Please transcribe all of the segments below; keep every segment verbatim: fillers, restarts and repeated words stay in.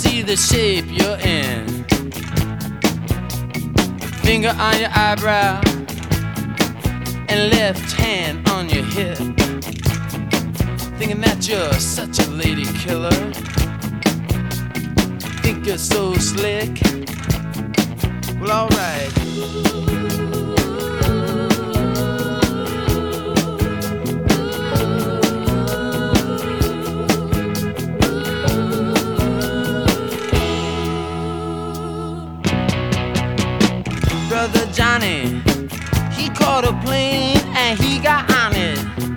see the shape you're in. Finger on your eyebrow and left hand on your hip, thinking that you're such a lady killer. Think you're so slick. Well, alright. Brother Johnny, he caught a plane and he got on it.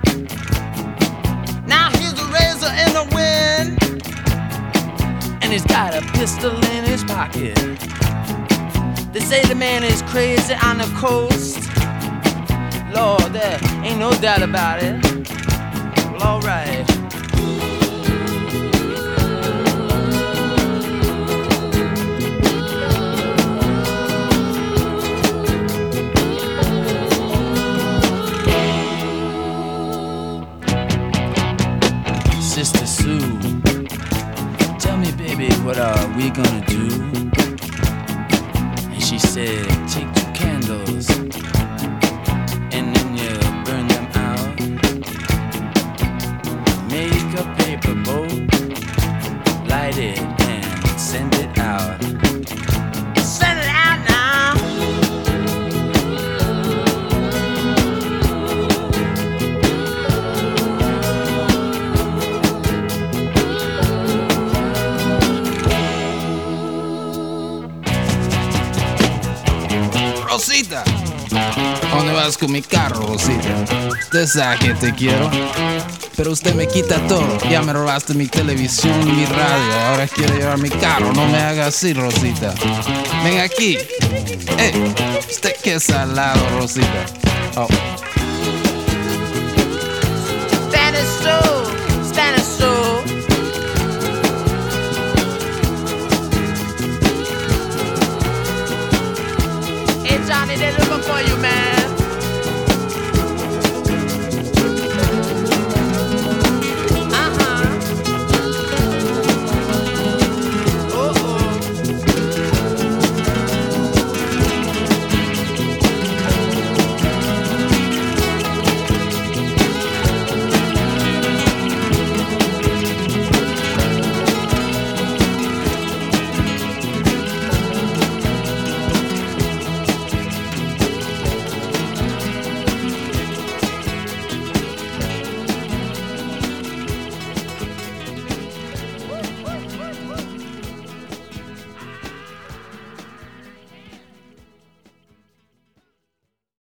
Now here's a razor in the wind, and he's got a pistol in his pocket. They say the man is crazy on the coast. Lord, there ain't no doubt about it. Well, alright. Sister Sue, tell me, baby, what are we gonna do? And she said, take two candles and then you burn them out. Make a paper boat, light it and send it out. Send it out now. Rosita, ¿a dónde vas con mi carro, Rosita? Usted sabe que te quiero, pero usted me quita todo. Ya me robaste mi televisión, mi radio, ahora quiere llevar mi carro. No me haga así, Rosita. Ven aquí. Hey, usted qué salado, Rosita. Oh. Standing slow, standing slow. Hey Johnny, they're looking for you, man.